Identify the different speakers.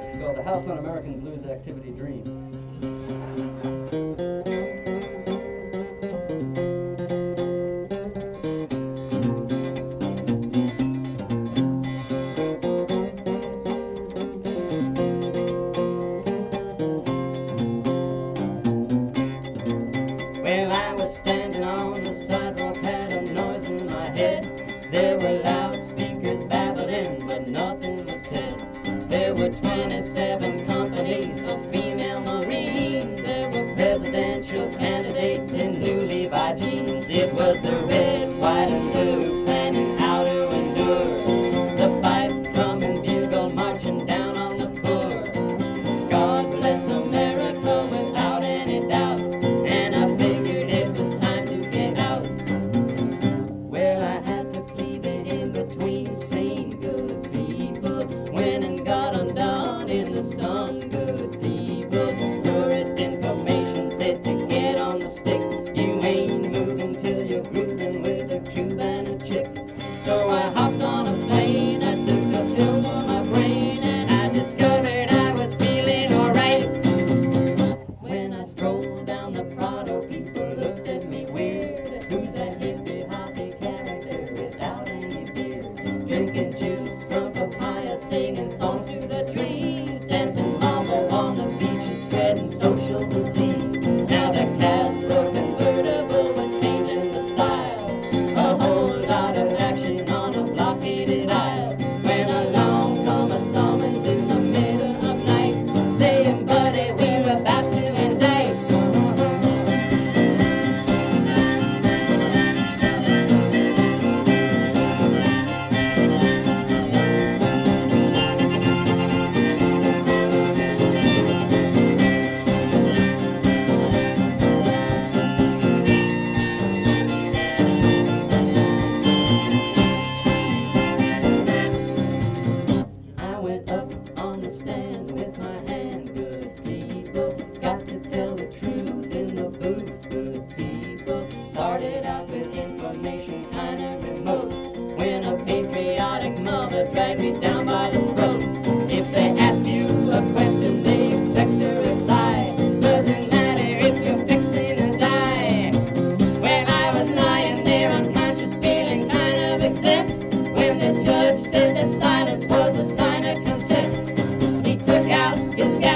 Speaker 1: It's called the House on American Blues Activity Dream. Well, I was standing on the sidewalk, had a noise in my head. There were loudspeakers babbling, but nothing was said. There were 27 companies of female Marines. There were presidential candidates in new Levi jeans. It was the red, white, and blue planning how to endure the fife, drum, and bugle marching down on the poor. God bless America without any doubt, and I figured it was time to get out. Well, I had to flee the in-between scene, good people. Went and got undone in the sun, good people. Tourist information said to get on the stick. You ain't moving till you're grooving with a Cuban chick. So I hopped on a plane, I took a pill for my brain, and I discovered I was feeling alright. When I strolled down the Prado, people looked at me weird. Who's that hippie hoppy character without any beard? Drinking juice from papaya, singing songs to the trees, dancing mambo on the beaches, spreading social disease. Now the Castro convertible was changing the style. A whole lot of action on a blockaded aisle. When along come a summons in the middle of night, saying, buddy, we're about to indict. I went up on the stand with my hand, good people. Got to tell the truth in the booth, good people. Started out with information kinda remote, when a patriotic mother dragged me down by the throat. If they ask you a question, they expect a reply. Doesn't matter if you're fixing to die. Well, I was lying there unconscious, feeling kind of exempt, when the judge said that silence was a sign of contempt. He took out his